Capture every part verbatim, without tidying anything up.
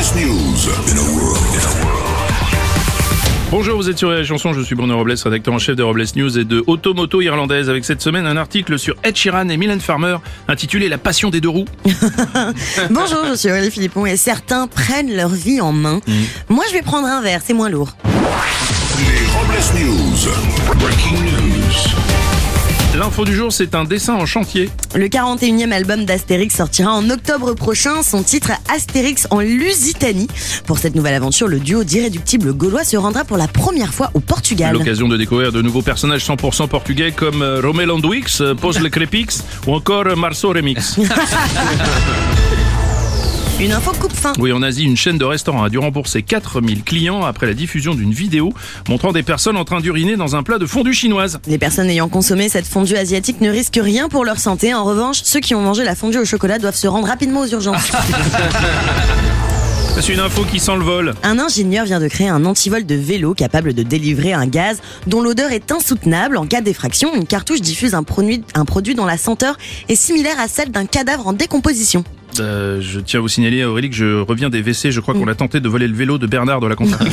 News. In a world. Bonjour, vous êtes sur la chanson, je suis Bruno Robles, rédacteur en chef de Robles News et de Automoto Irlandaise, avec cette semaine un article sur Ed Sheeran et Mylène Farmer intitulé La passion des deux roues. Bonjour, je suis Aurélie Philippon et certains prennent leur vie en main. Mmh. Moi, je vais prendre un verre, c'est moins lourd. Les Robles News. Breaking news. L'info du jour, c'est un dessin en chantier. Le quarante et unième album d'Astérix sortira en octobre prochain. Son titre, Astérix en Lusitanie. Pour cette nouvelle aventure, le duo d'irréductibles gaulois se rendra pour la première fois au Portugal. L'occasion de découvrir de nouveaux personnages cent pour cent portugais comme Romel Andouix, Pose le Crépix ou encore Marceau Remix. Une info coupe-fin. Oui, en Asie, une chaîne de restaurants a dû rembourser quatre mille clients après la diffusion d'une vidéo montrant des personnes en train d'uriner dans un plat de fondue chinoise. Les personnes ayant consommé cette fondue asiatique ne risquent rien pour leur santé. En revanche, ceux qui ont mangé la fondue au chocolat doivent se rendre rapidement aux urgences. C'est une info qui sent le vol. Un ingénieur vient de créer un antivol de vélo capable de délivrer un gaz dont l'odeur est insoutenable. En cas d'effraction, une cartouche diffuse un produit, un produit dont la senteur est similaire à celle d'un cadavre en décomposition. Euh, je tiens à vous signaler, Aurélie, que je reviens des W C. Je crois qu'on a tenté de voler le vélo de Bernard de la compagnie.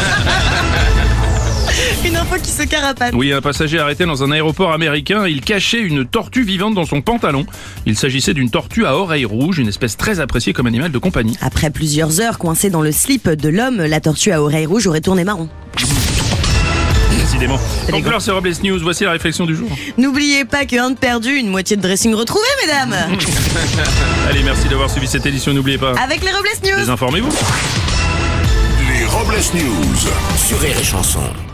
Une info qui se carapate. Oui, un passager arrêté dans un aéroport américain. Il cachait une tortue vivante dans son pantalon. Il s'agissait d'une tortue à oreilles rouges, une espèce très appréciée comme animal de compagnie. Après plusieurs heures coincée dans le slip de l'homme, la tortue à oreilles rouges aurait tourné marron. Décidément. Donc alors, c'est Robles News. Voici la réflexion du jour. N'oubliez pas qu'un de perdu, une moitié de dressing retrouvé, mesdames. Allez, merci d'avoir suivi cette édition. N'oubliez pas. Avec les Robles News. Désinformez-vous. Les Robles News. Sur Rire et Chanson.